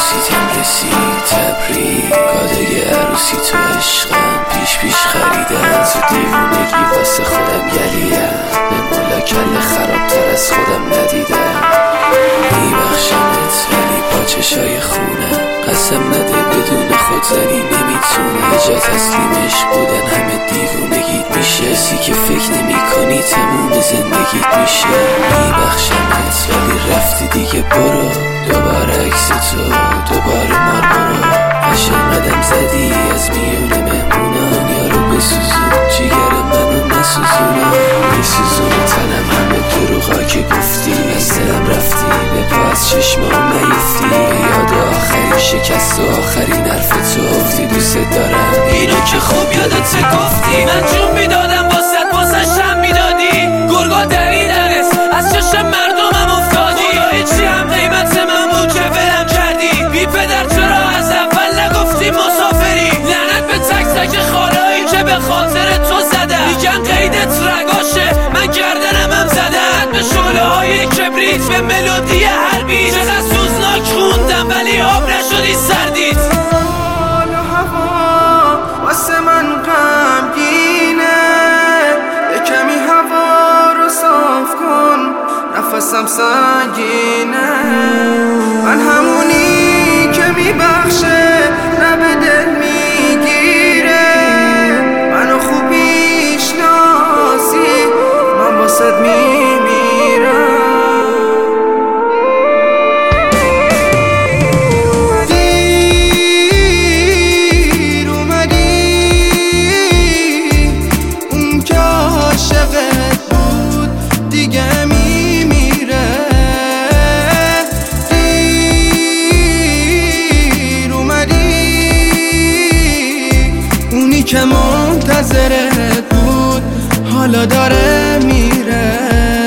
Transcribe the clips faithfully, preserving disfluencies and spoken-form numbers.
عروسیتم رسید تبریک، کادوی عروسی تو عشقم پیش پیش خریدم، تو دیوونگی واسه خودم گلیم، به مولا کل خرابتر از خودم ندیدم. میبخشمت ولی با چشای خونم، قسم نده بدون خود زنی نمیتونه، جا تسلیمش بودن همه دیوونگیت میشه، سی که فکر نمی کنی تموم زندگیت میشه. میبخشمت ولی رفتی دیگه برو، دوباره عکس تو دوباره مار برو، قشنگ قدم زدی از میون مهمونا، دنیا رو بسوزون جیگر منو نسوزونا، میسوزون تنم همه دروغا که گفتی، از دلم رفتی به پا از چشمام نیفتی، به یاد آخرین شکست و آخرین حرف تو گفتی دوست دارم، اینو که خوب یادت گفتی، من جون میدادم واسد واسه شم میدادی، گرگا دریدنت از چشم مردمم افتادی، هیچی هم قیمت من بود که ولم کردی، بی پدر چرا از اول نگفتی مسافری، لعنت به تک تک خالایی که به خاطر تو زدن، میگن قیدت رگاشه من گردنم هم زدن، به شعله های کبریت به ملودی هر بیت، چقدر سوزناک خوندم ولی آب نشدی سردیت. حال و هوا واسه من غمگینه، یه کمی هوا رو صاف کن نفسم سنگینه، من همونی که میبخشه نه به دل میگیره، منو خوب میشناسی من واسد میمیرم. دیر اومدی اون که عاشقت بود دیگه میمیره، دیر اومدی اونی که منتظرت بود حالا داره میره،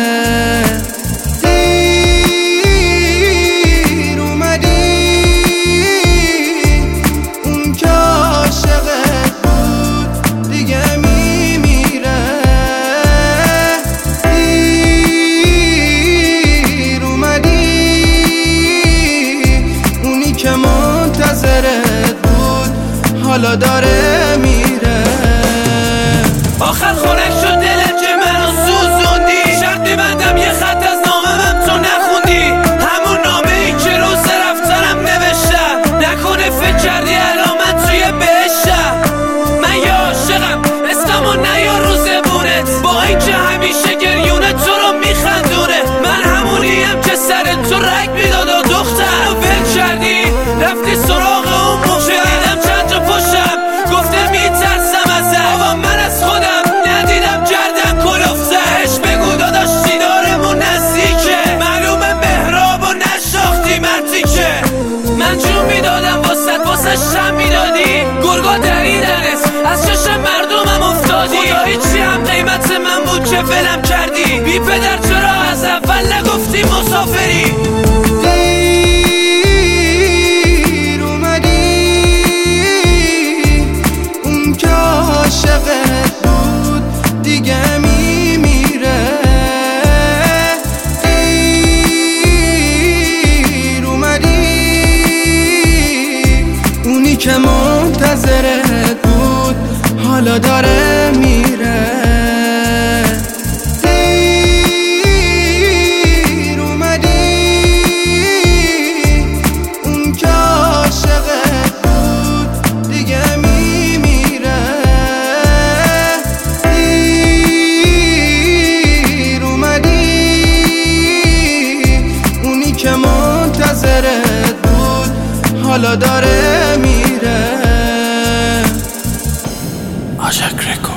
دیر اومدی اون که عاشقت بود دیگه میمیره، دیر اومدی اونی که منتظرت بود حالا داره میره. آخر خونک شد دلم که منو سوزوندی، شرط میبندم یه خط از نامم تو نخوندی، همون نامه ای که روز رفتنم نوشتم، نکنه فکر کردی الان من توی بهشتم، من یا عاشقم اسممو نیا رو زبونت، با اینکه همیشه گریونه تو رو میخندونه، من همونیم که سر تو رگ میداد و دختر و ول کردی رفتی سراغ اون موشه، دیدم چند جا پشتم گفته میترسم ازت، بابا من از خودم ندیدم گردم کلفتش، بگو داداش دیدارمون نزدیکه، معلومه مهراب و نشاختی مرتیکه، من جون میدادم واسد واسه شم میدادی، گرگا دریدنت از چشم مردمم افتادی، خدا هیچی هم قیمت من بود که ولم کردی، بی پدر چرا از اول نگفتی مسافری. دیر اومدی اون که عاشقت بود دیگه میمیره، دیر اومدی اونی که منتظرت بود حالا داره میره، دیر اومدی اون که عاشقت بود دیگه میمیره، دیر اومدی اونی که منتظرت بود حالا داره میره. آژاک رکورد.